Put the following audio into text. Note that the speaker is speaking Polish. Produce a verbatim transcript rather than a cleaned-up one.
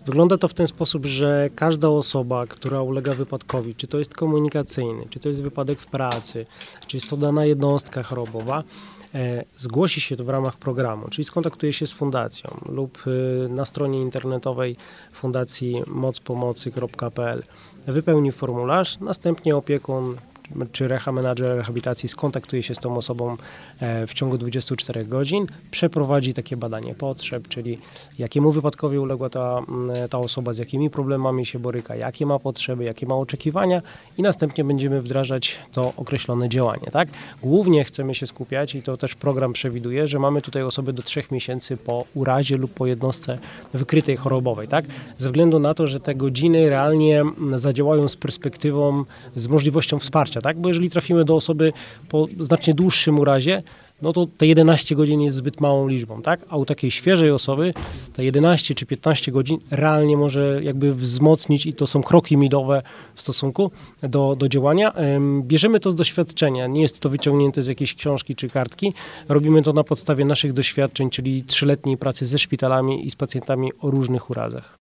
Wygląda to w ten sposób, że każda osoba, która ulega wypadkowi, czy to jest komunikacyjny, czy to jest wypadek w pracy, czy jest to dana jednostka chorobowa, zgłosi się to w ramach programu, czyli skontaktuje się z fundacją lub na stronie internetowej fundacji moc pomocy kropka p l, wypełni formularz, następnie opiekun czy reha menadżer rehabilitacji skontaktuje się z tą osobą w ciągu dwudziestu czterech godzin, przeprowadzi takie badanie potrzeb, czyli jakiemu wypadkowi uległa ta, ta osoba, z jakimi problemami się boryka, jakie ma potrzeby, jakie ma oczekiwania i następnie będziemy wdrażać to określone działanie. Tak? Głównie chcemy się skupiać i to też program przewiduje, że mamy tutaj osoby do trzech miesięcy po urazie lub po jednostce wykrytej chorobowej. Tak? Ze względu na to, że te godziny realnie zadziałają z perspektywą, z możliwością wsparcia. Tak? Bo jeżeli trafimy do osoby po znacznie dłuższym urazie, no to te jedenaście godzin jest zbyt małą liczbą, tak? A u takiej świeżej osoby te jedenaście czy piętnaście godzin realnie może jakby wzmocnić i to są kroki milowe w stosunku do, do działania. Bierzemy to z doświadczenia, nie jest to wyciągnięte z jakiejś książki czy kartki. Robimy to na podstawie naszych doświadczeń, czyli trzyletniej pracy ze szpitalami i z pacjentami o różnych urazach.